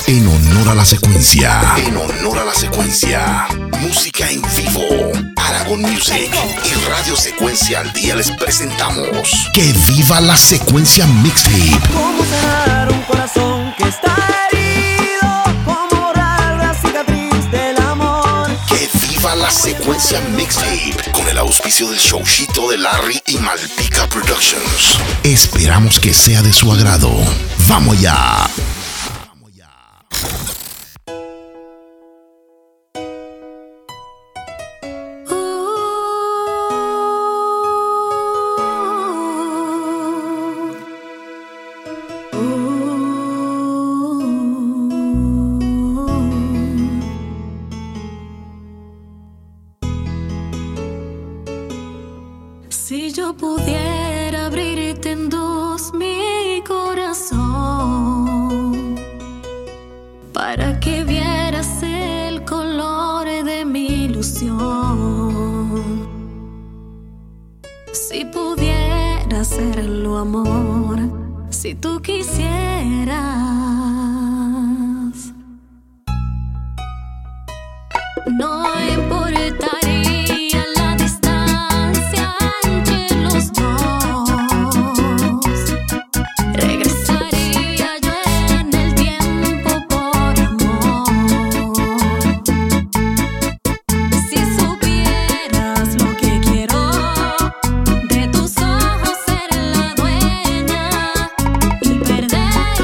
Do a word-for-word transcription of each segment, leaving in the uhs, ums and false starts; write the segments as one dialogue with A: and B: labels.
A: En honor a la secuencia. En honor a la secuencia. Música en vivo. Aragon Music y Radio Secuencia al Día les presentamos Que Viva la Secuencia Mixtape.
B: ¿Cómo sanar un corazón que está herido? ¿Cómo borrar la cicatriz del amor?
A: Que Viva la Secuencia Mixtape, con el auspicio del Showcito de Larry y Malpica Productions. Esperamos que sea de su agrado. ¡Vamos ya!
C: Si yo pudiera abrirte en dos mi corazón, para que vieras el color de mi ilusión. Si pudiera hacerlo, amor, si tú quisieras, no importaría perder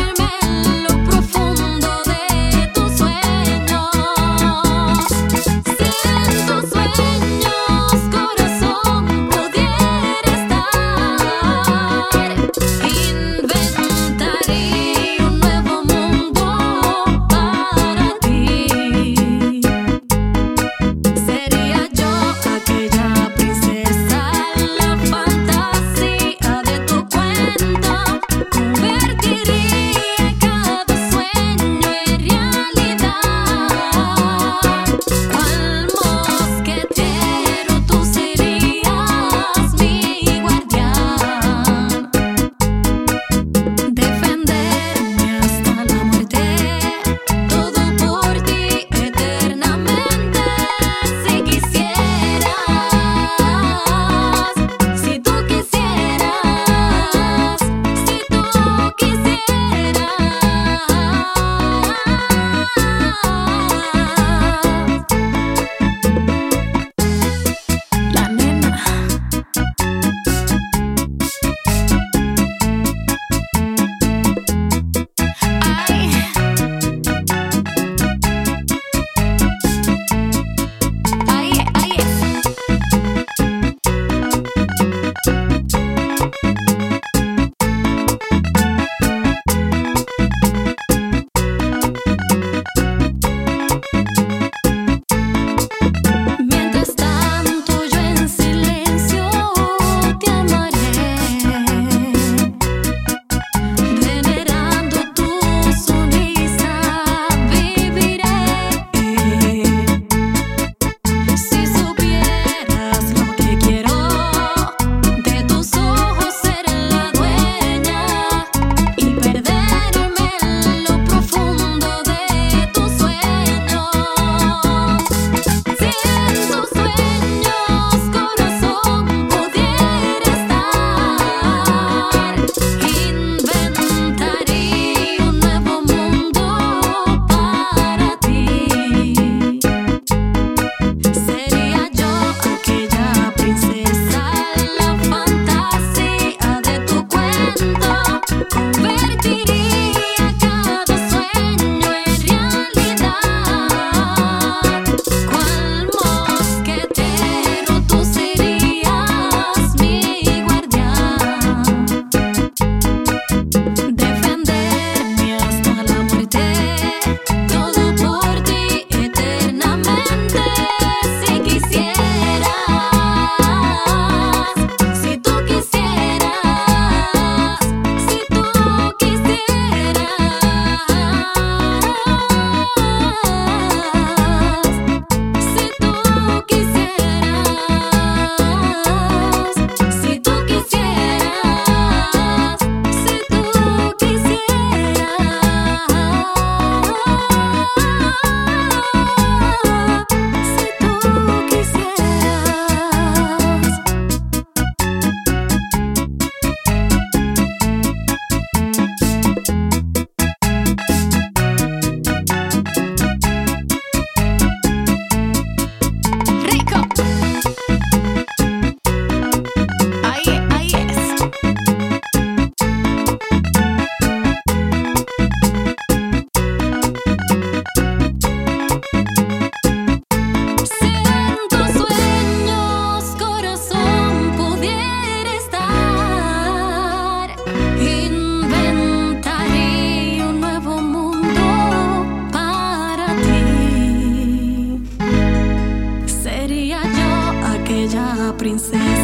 C: princesa.